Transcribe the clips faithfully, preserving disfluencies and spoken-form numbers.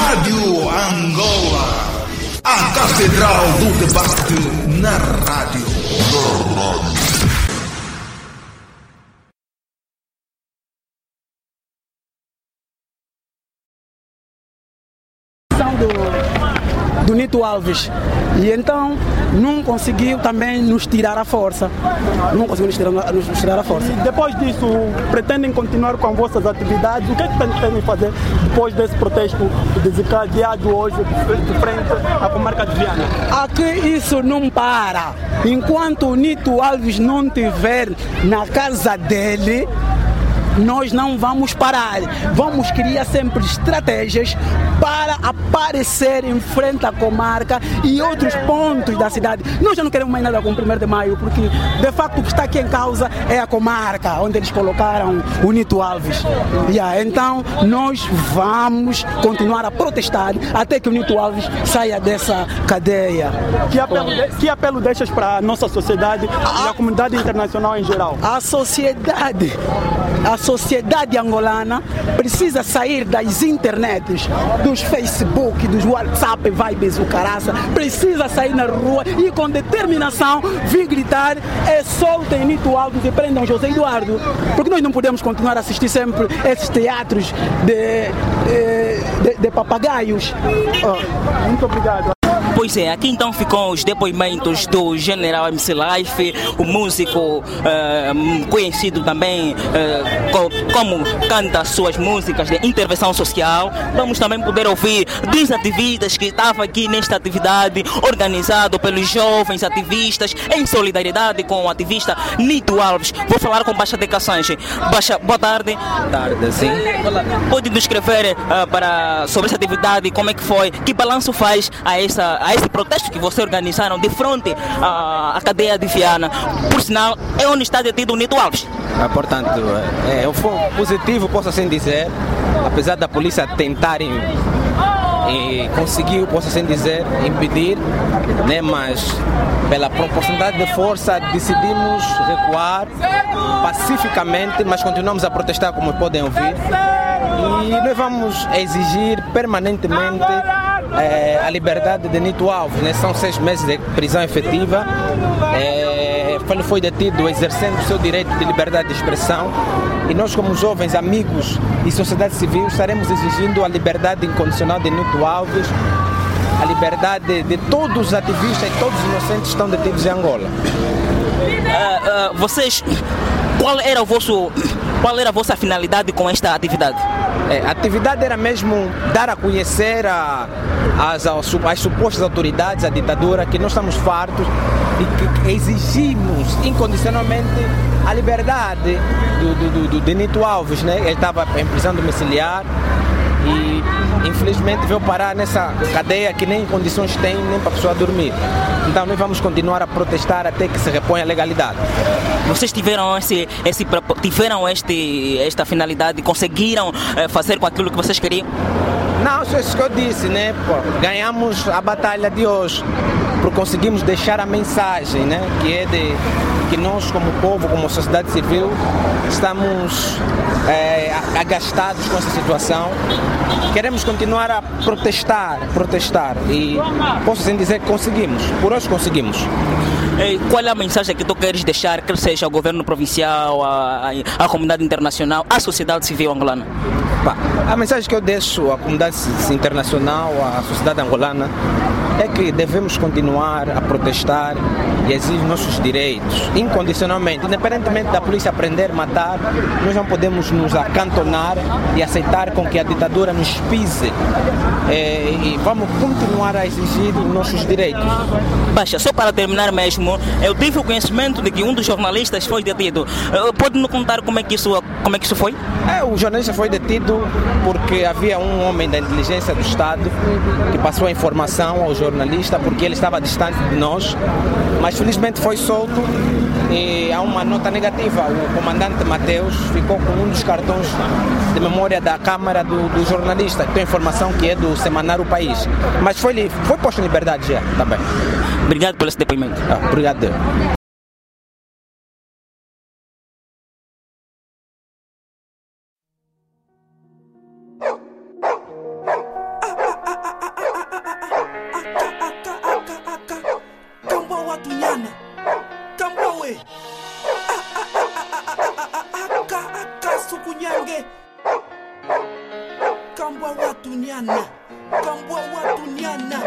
Rádio Angola, a Catedral do Debate na rádio. Na rádio. Do, do Nito Alves, e então não conseguiu também nos tirar a força, não conseguiu nos tirar, nos tirar a força. E depois disso, pretendem continuar com as vossas atividades? O que é que pretendem fazer depois desse protesto desencadeado hoje de frente à comarca de Viana? Aqui isso não para, enquanto o Nito Alves não estiver na casa dele, nós não vamos parar, vamos criar sempre estratégias para aparecer em frente à comarca e outros pontos da cidade. Nós já não queremos mais nada com o primeiro de maio, porque de facto o que está aqui em causa é a comarca, onde eles colocaram o Nito Alves. Yeah, então nós vamos continuar a protestar até que o Nito Alves saia dessa cadeia. Que apelo, de, que apelo deixas para a nossa sociedade e a comunidade internacional em geral? A sociedade, a sociedade angolana precisa sair das internets, dos Facebook, dos WhatsApp, Vibes, o caraça, precisa sair na rua e com determinação vir gritar: é soltem Nito Alves e prendam José Eduardo, porque nós não podemos continuar a assistir sempre esses teatros de, de, de, de papagaios. Oh, muito obrigado. Pois é, aqui então ficam os depoimentos do General M C Life, o músico uh, conhecido também uh, co como canta suas músicas de intervenção social. Vamos também poder ouvir dos ativistas que estavam aqui nesta atividade organizado pelos jovens ativistas em solidariedade com o ativista Nito Alves. Vou falar com Baixa de Cassange. Baixa, boa tarde. Tarde, sim. Pode descrever uh, para, sobre essa atividade, como é que foi, que balanço faz a essa a esse protesto que vocês organizaram de frente à, à cadeia de Viana. Por sinal, é onde está detido o Nito Alves. Ah, portanto, é, é um fogo positivo, posso assim dizer, apesar da polícia tentarem e conseguiu, posso assim dizer, impedir, né, mas pela proporcionalidade de força decidimos recuar pacificamente, mas continuamos a protestar, como podem ouvir, e nós vamos exigir permanentemente É, a liberdade de Nito Alves, né? São seis meses de prisão efetiva. É, ele foi detido exercendo o seu direito de liberdade de expressão e nós, como jovens, amigos e sociedade civil, estaremos exigindo a liberdade incondicional de Nito Alves, a liberdade de todos os ativistas e todos os inocentes que estão detidos em Angola. Uh, uh, vocês, qual era o vosso, qual era a vossa finalidade com esta atividade? É, a atividade era mesmo dar a conhecer a, as, as, as supostas autoridades, a ditadura, que nós estamos fartos e que exigimos incondicionalmente a liberdade do, do, do, de Nito Alves, né? Ele estava em prisão domiciliar e infelizmente veio parar nessa cadeia que nem condições tem nem para a pessoa dormir. Então nós vamos continuar a protestar até que se reponha a legalidade. Vocês tiveram, esse, esse, tiveram este, esta finalidade, conseguiram eh, fazer com aquilo que vocês queriam? Não, isso é isso que eu disse, né? Pô, ganhamos a batalha de hoje, porque conseguimos deixar a mensagem, né? Que é de que nós, como povo, como sociedade civil, estamos é, agastados com essa situação. Queremos continuar a protestar, protestar e posso assim dizer que conseguimos, por hoje conseguimos. E qual é a mensagem que tu queres deixar, quer seja ao governo provincial, à, à comunidade internacional, à sociedade civil angolana? A mensagem que eu deixo à comunidade internacional, à sociedade angolana, é que devemos continuar a protestar e exigir nossos direitos, incondicionalmente. Independentemente da polícia prender, matar, nós não podemos nos acantonar e aceitar com que a ditadura nos pise. É, e vamos continuar a exigir nossos direitos. Baixa, só para terminar mesmo, eu tive o conhecimento de que um dos jornalistas foi detido. Pode nos contar como é que isso, como é que isso foi? É, o jornalista foi detido porque havia um homem da inteligência do Estado que passou a informação ao jornalista porque ele estava distante de nós, mas felizmente foi solto e há uma nota negativa. O comandante Mateus ficou com um dos cartões de memória da Câmara do, do jornalista, que tem informação que é do Semanário País, mas foi, foi posto em liberdade já também. Obrigado pelo esse depoimento. Ah, obrigado. Tuniana, Camboa Tuniana.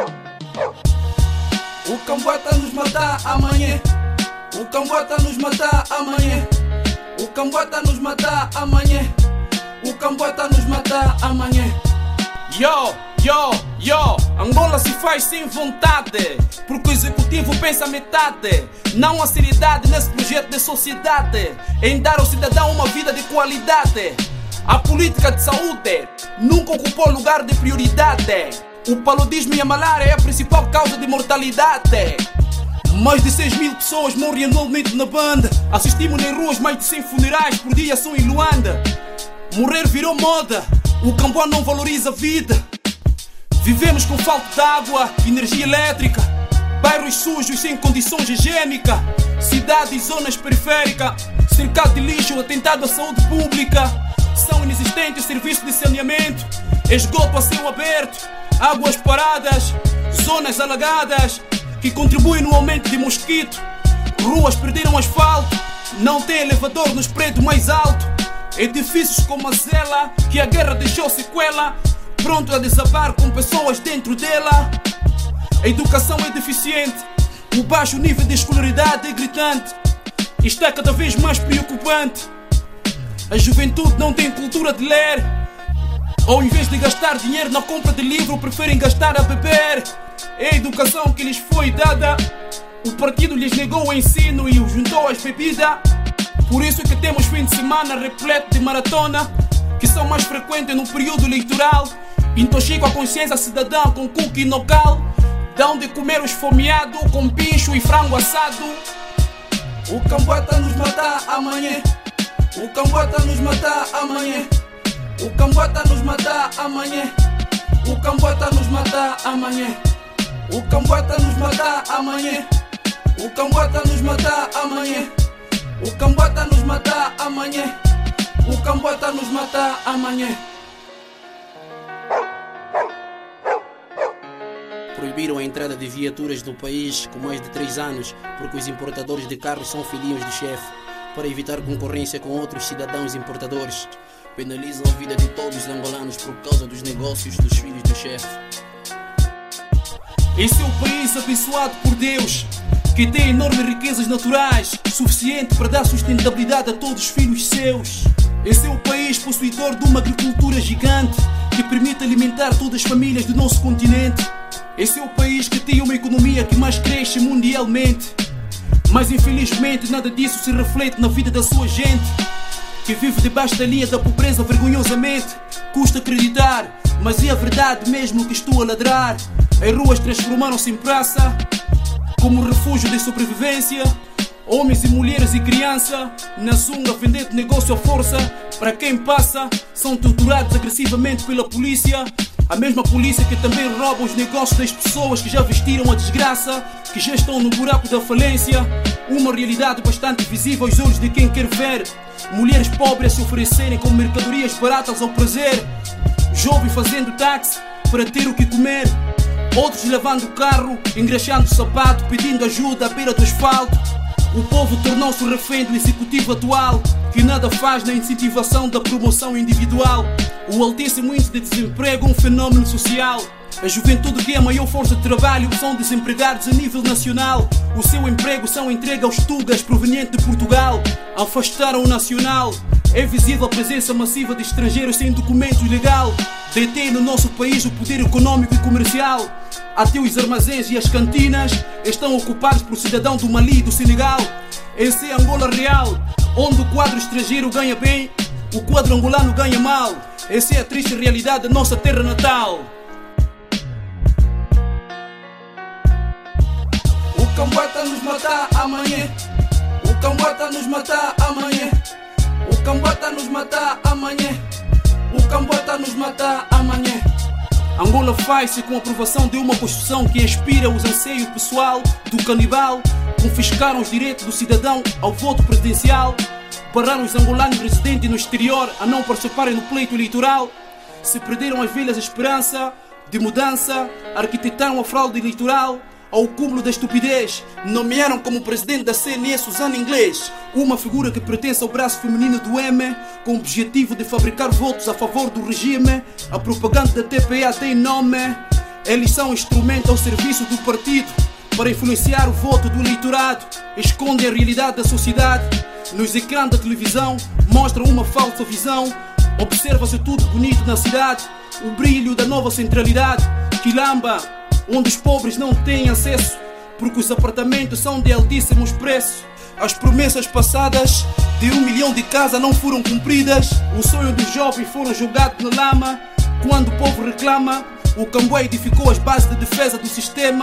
O Camboa tá nos matar amanhã. O Camboa tá nos matar amanhã. O Camboa tá nos matar amanhã. O Camboa tá nos matar amanhã. Yo, yo, yo, Angola se faz sem vontade, porque o executivo pensa metade. Não há seriedade nesse projeto de sociedade, em dar ao cidadão uma vida de qualidade. A política de saúde nunca ocupou lugar de prioridade. O paludismo e a malária é a principal causa de mortalidade. Mais de seis mil pessoas morrem anualmente na banda. Assistimos nas ruas mais de cem funerais por dia só em Luanda. Morrer virou moda, o Camboa não valoriza a vida. Vivemos com falta de água, energia elétrica, bairros sujos sem condições higiênicas, cidades e zonas periféricas, cercado de lixo, atentado à saúde pública. São inexistentes serviços de saneamento, esgoto a céu aberto, águas paradas, zonas alagadas, que contribuem no aumento de mosquito. Ruas perderam asfalto, não tem elevador nos prédios mais altos. Edifícios como a Zela, que a guerra deixou sequela, pronto a desabar com pessoas dentro dela. A educação é deficiente, o baixo nível de escolaridade é gritante. Isto é cada vez mais preocupante. A juventude não tem cultura de ler. Ao invés de gastar dinheiro na compra de livro, preferem gastar a beber. É a educação que lhes foi dada. O partido lhes negou o ensino e o juntou às bebidas. Por isso é que temos fim de semana repleto de maratona, que são mais frequentes no período eleitoral. Intoxicam a consciência cidadã com cookie no cal. Dão de comer os esfomeado com pincho e frango assado. O Camboa tá nos matar amanhã. O Camboa tá nos matar amanhã. O Camboa tá nos matar amanhã. O Camboa tá nos matar amanhã. O Camboa tá nos matar amanhã. O Camboa tá nos matar amanhã. O Camboa tá nos matar amanhã. O Camboa tá nos matar amanhã. Proibiram a entrada de viaturas do país com mais de três anos, porque os importadores de carros são filhinhos do chefe, para evitar concorrência com outros cidadãos importadores. Penalizam a vida de todos os angolanos por causa dos negócios dos filhos do chefe. Esse é o país abençoado por Deus, que tem enormes riquezas naturais, suficiente para dar sustentabilidade a todos os filhos seus. Esse é o país possuidor de uma agricultura gigante, que permite alimentar todas as famílias do nosso continente. Esse é o país que tem uma economia que mais cresce mundialmente. Mas infelizmente nada disso se reflete na vida da sua gente, que vive debaixo da linha da pobreza vergonhosamente. Custa acreditar, mas é a verdade mesmo que estou a ladrar. As ruas transformaram-se em praça, como refúgio de sobrevivência. Homens e mulheres e crianças na zunga vendendo negócio à força. Para quem passa, são torturados agressivamente pela polícia. A mesma polícia que também rouba os negócios das pessoas que já vestiram a desgraça, que já estão no buraco da falência. Uma realidade bastante visível aos olhos de quem quer ver. Mulheres pobres a se oferecerem como mercadorias baratas ao prazer. Jovens fazendo táxi para ter o que comer. Outros levando o carro, engraxando o sapato, pedindo ajuda à beira do asfalto. O povo tornou-se refém do executivo atual, que nada faz na incentivação da promoção individual. O altíssimo índice de desemprego é um fenómeno social. A juventude, que é a maior força de trabalho, são desempregados a nível nacional. O seu emprego são entregue aos tugas provenientes de Portugal. Afastaram o nacional. É visível a presença massiva de estrangeiros sem documento legal. Detém no nosso país o poder econômico e comercial. Até os armazéns e as cantinas estão ocupados por cidadão do Mali e do Senegal. Esse é Angola real, onde o quadro estrangeiro ganha bem, o quadro angolano ganha mal. Essa é a triste realidade da nossa terra natal. O Camboa tá nos matar amanhã. O Camboa tá nos matar amanhã. O Camboa tá nos matar amanhã. O Camboa tá nos matar amanhã. Angola faz-se com a aprovação de uma Constituição que inspira os anseios pessoal do canibal. Confiscaram os direitos do cidadão ao voto presidencial. Pararam os angolanos residentes no exterior a não participarem no pleito eleitoral. Se perderam as velhas esperanças de mudança. Arquitetaram a fraude eleitoral. ao cúmulo da estupidez, nomearam como presidente da C N E Susana Inglês, uma figura que pertence ao braço feminino do M, com o objetivo de fabricar votos a favor do regime. A propaganda da T P A tem nome. Eles são instrumento ao serviço do partido para influenciar o voto do eleitorado. Escondem a realidade da sociedade. Nos ecrãs da televisão mostram uma falsa visão. Observa-se tudo bonito na cidade, o brilho da nova centralidade. Quilamba, onde os pobres não têm acesso, porque os apartamentos são de altíssimos preços. As promessas passadas de um milhão de casas não foram cumpridas. O sonho dos jovens foram jogados na lama. Quando o povo reclama, o Cambué edificou as bases de defesa do sistema,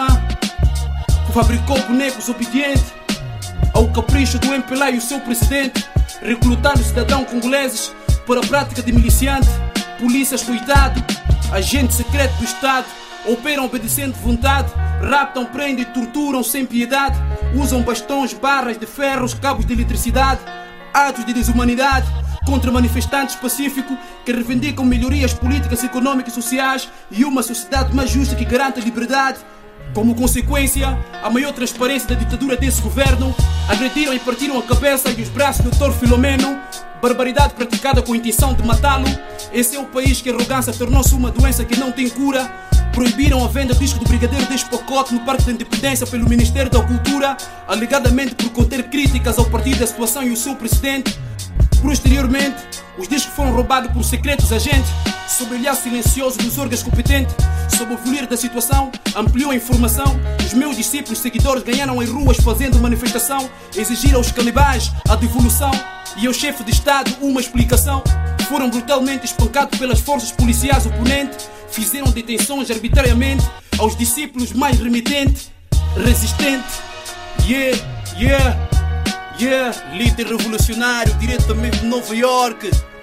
fabricou bonecos obedientes ao capricho do M P L A e o seu presidente, recrutando cidadãos congoleses para a prática de miliciante. Polícias, coitado, agente secreto do Estado, operam obedecendo vontade, raptam, prendem e torturam sem piedade, usam bastões, barras de ferros, cabos de eletricidade, atos de desumanidade contra manifestantes pacíficos que reivindicam melhorias políticas, econômicas e sociais e uma sociedade mais justa que garanta a liberdade. Como consequência, a maior transparência da ditadura desse governo, agrediram e partiram a cabeça e os braços do doutor Filomeno, barbaridade praticada com a intenção de matá-lo. Esse é o país que a arrogância tornou-se uma doença que não tem cura. Proibiram a venda do disco do Brigadeiro desse pacote no Parque da Independência pelo Ministério da Cultura, alegadamente por conter críticas ao partido da situação e o seu presidente. Posteriormente, os discos foram roubados por secretos agentes, sob o olhar silencioso dos órgãos competentes. Sob o fluir da situação, ampliou a informação. Os meus discípulos seguidores ganharam em ruas fazendo manifestação, exigiram aos canibais a devolução e ao chefe de Estado uma explicação. Foram brutalmente espancados pelas forças policiais oponentes, fizeram detenções arbitrariamente aos discípulos mais remitentes, resistentes. Yeah, yeah, yeah, líder revolucionário diretamente de Nova York.